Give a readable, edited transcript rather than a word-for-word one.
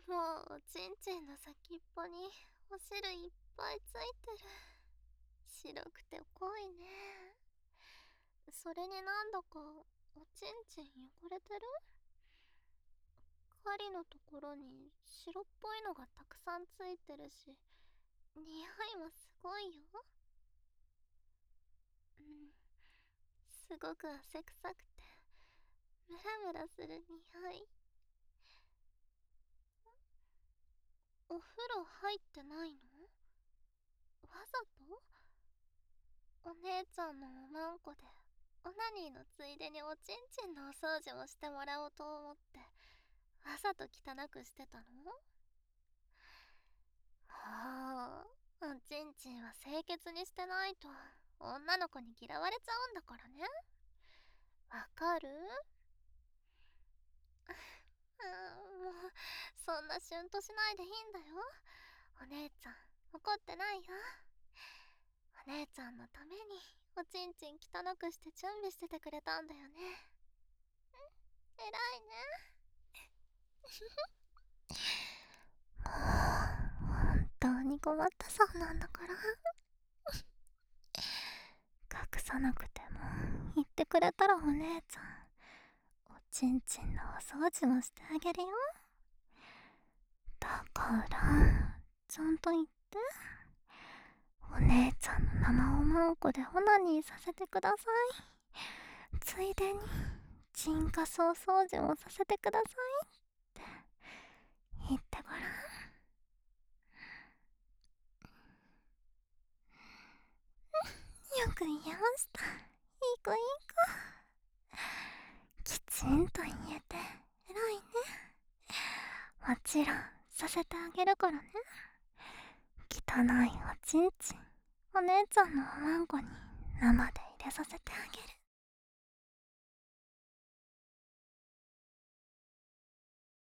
もうおちんちんの先っぽにお汁いっぱいついてる。白くて濃いね。それになんだかおちんちん汚れてる。針のところに白っぽいのがたくさんついてるし、匂いもすごいよ。うん、すごく汗臭くてムラムラする匂い。お風呂入ってないの？わざと？お姉ちゃんのおまんこでオナニーのついでにおちんちんのお掃除もしてもらおうと思ってわざと汚くしてたの？もうおちんちんは清潔にしてないと女の子に嫌われちゃうんだからね。わかる？もうそんなシュンとしないでいいんだよ。お姉ちゃん怒ってないよ。お姉ちゃんのためにおちんちん汚くして準備しててくれたんだよね。偉いね。もう本当に困ったそうなんだから隠さなくても言ってくれたらお姉ちゃんおちんちんのお掃除もしてあげるよ。だからちゃんと言って。お姉ちゃんの生おまんこでオナニーさせてください。ついでにチンカスお掃除もさせてくださいって言ってごらん。よく言えました。いい子いい子。きちんと言えて偉いね。もちろんさせてあげるからね。汚いおちんちんお姉ちゃんのおまんこに生で入れさせてあげる。